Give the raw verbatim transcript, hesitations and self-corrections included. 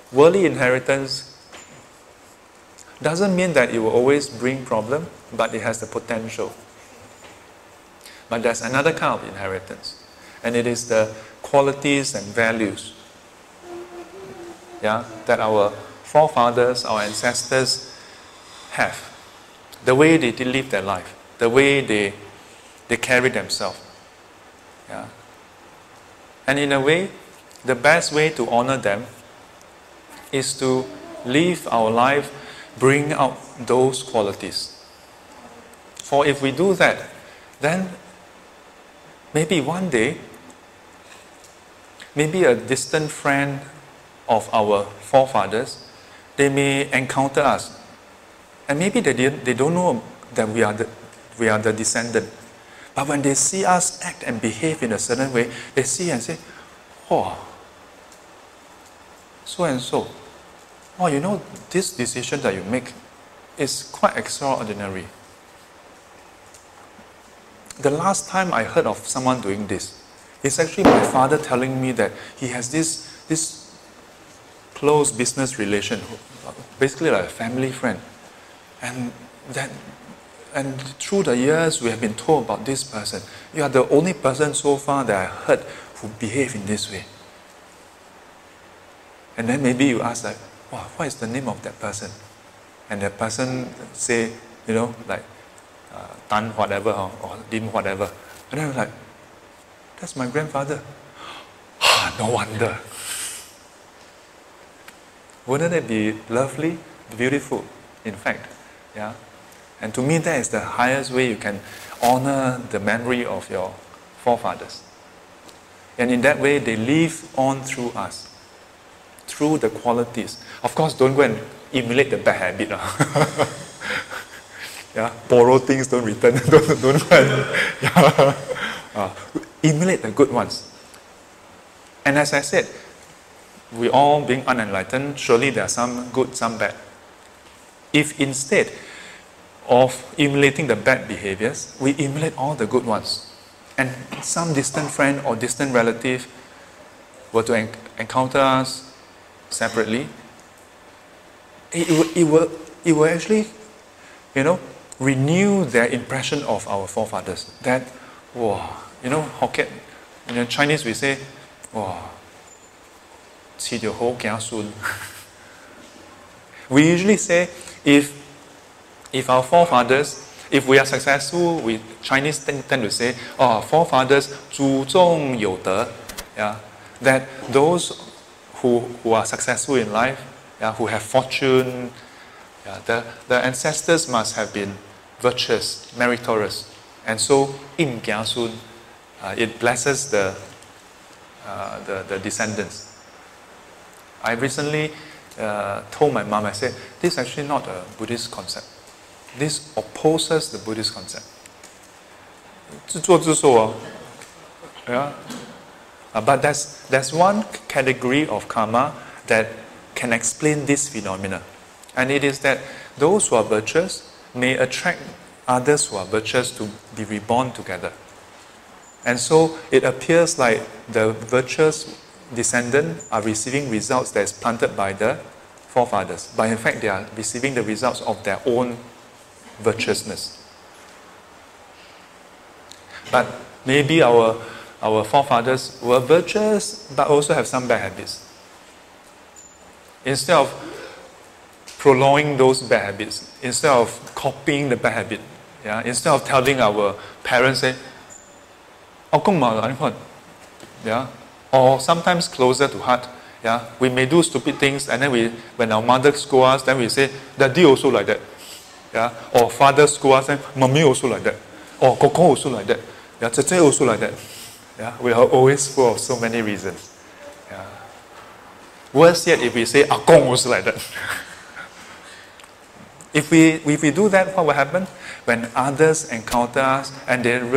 worldly inheritance doesn't mean that it will always bring problem, but it has the potential. But there's another kind of inheritance, and it is the qualities and values, yeah, that our forefathers, our ancestors have. The way they live their life, the way they they carry themselves. Yeah. And in a way, the best way to honor them is to live our life, bring out those qualities. For if we do that, then maybe one day, maybe a distant friend of our forefathers, they may encounter us. And maybe they, they don't know that we are, the, we are the descendant. But when they see us act and behave in a certain way, they see and say, oh, so and so. Oh, you know, this decision that you make is quite extraordinary. The last time I heard of someone doing this, it's actually my father telling me that he has this, this close business relation, basically like a family friend. And that, and through the years, we have been told about this person. You are the only person so far that I heard who behave in this way. And then maybe you ask like, wow, what is the name of that person? And the person say, you know, like, uh, Tan whatever, or, or Lim whatever. And then I'm like, that's my grandfather. Ah, no wonder. Wouldn't it be lovely, beautiful, in fact? Yeah. And to me, that is the highest way you can honor the memory of your forefathers. And in that way, they live on through us, through the qualities. Of course, don't go and emulate the bad habit. Uh. Yeah, borrow things, don't return. don't, don't go and, yeah. uh, emulate the good ones. And as I said, we all being unenlightened, surely there are some good, some bad. If instead of emulating the bad behaviors, we emulate all the good ones, and some distant friend or distant relative were to en- encounter us separately, it, it, will, it, will, it will actually, you know, renew their impression of our forefathers. That, wow, you know, Hokkien, in Chinese we say, wow, qi jiu hou kia sun. We usually say, if if our forefathers, if we are successful, we Chinese tend, tend to say, oh, forefathers 祖宗有德, yeah, that those who, who are successful in life, yeah, who have fortune, yeah, the, the ancestors must have been virtuous, meritorious. And so, in Gia Sun, uh, it blesses the, uh, the, the descendants. I recently uh, told my mom, I said, this is actually not a Buddhist concept. This opposes the Buddhist concept. 自作自受啊. Yeah. Uh, but there's, there's one category of karma that can explain this phenomena. And it is that those who are virtuous may attract others who are virtuous to be reborn together. And so it appears like the virtuous descendants are receiving results that is planted by the forefathers. But in fact, they are receiving the results of their own virtuousness. But maybe our, our forefathers were virtuous, but also have some bad habits. Instead of prolonging those bad habits, instead of copying the bad habit, yeah, instead of telling our parents, say, yeah, or sometimes closer to heart, yeah, we may do stupid things, and then we, when our mother scolds us, then we say, Daddy also like that. Yeah, or father scold us, and mommy also like that. Or Koko also like that. Yeah, Tete also like that. Yeah, we are always full of so many reasons. Yeah. Worse yet, if we say Akong also like that. if we if we do that, what will happen? When others encounter us and they